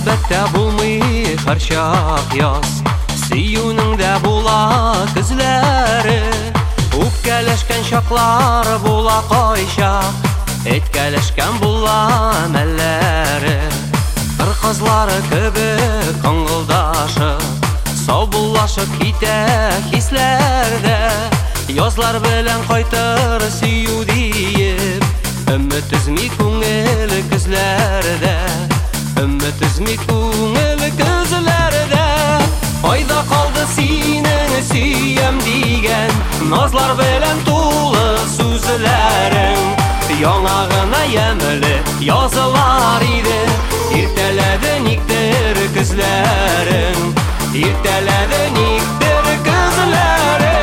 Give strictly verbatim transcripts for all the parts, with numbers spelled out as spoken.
Мәхәббәттә булмый һәрчак яз, сөюнең дә була көзләре. Үпкәләшкән чаклар була кайчак, әйткәләшкән була мәлләре. Кыр кызлары кебек кыңгылдашып, саубуллашып китә хисләрдә. Язлар белән кайтыр сөю диеп, өмет өзми күңел көзләрдә. Өмет өзми күңел көзләрдә. Айда калды синең сөям дигән, назлар белән тулы сүзләрең. Яңа гына ямьле язылар иде, иртәләде никтер көзләрең. Иртәләде никтер көзләрең.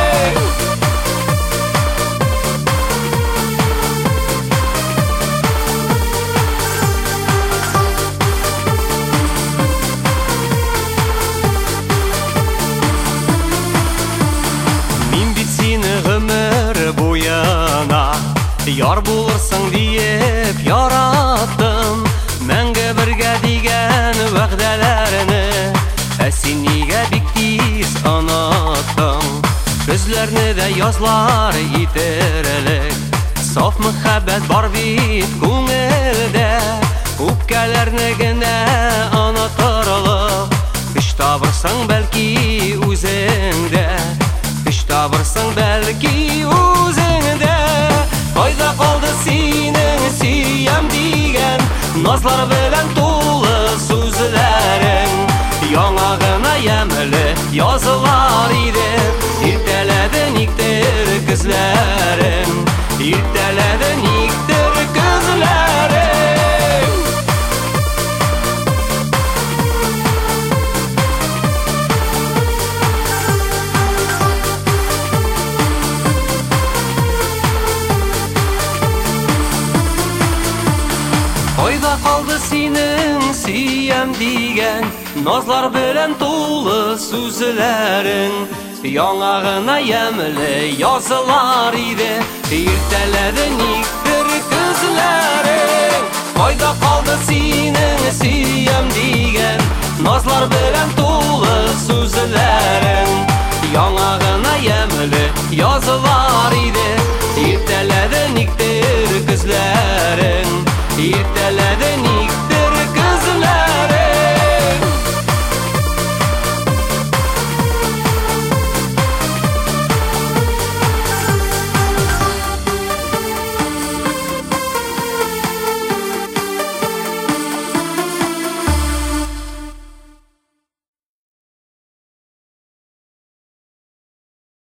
Яр булырсың диеп яраттым, мәңге бергә дигән вәгъдәләрне, ә син нигә бик тиз оныттың? Көзләрне дә язлар итерлек, саф мәхәббәт бар бит күңелдә. Үпкәләрне генә онытырлык, көч табырсың бәлки үзеңдә. Көч табырсың бәлки үзеңдә. Кайда калды синең сөям дигән, назлар белән тулы сүзләрең. Яңа гына ямьле язылар иде, иртәләде никтер көзләрең. Иртәләде никтер көзләрең. Кайда калды синең сөям дигән, назлар белән тулы сүзләрең. Яңа гына ямьле язылар иде, иртәләде никтер көзләрең. Кайда калды синең сөям дигән, назлар белән тулы сүзләрең. Яңа гына ямьле язылар иде, иртәләде никтер көзләрең. Иртәләде никтер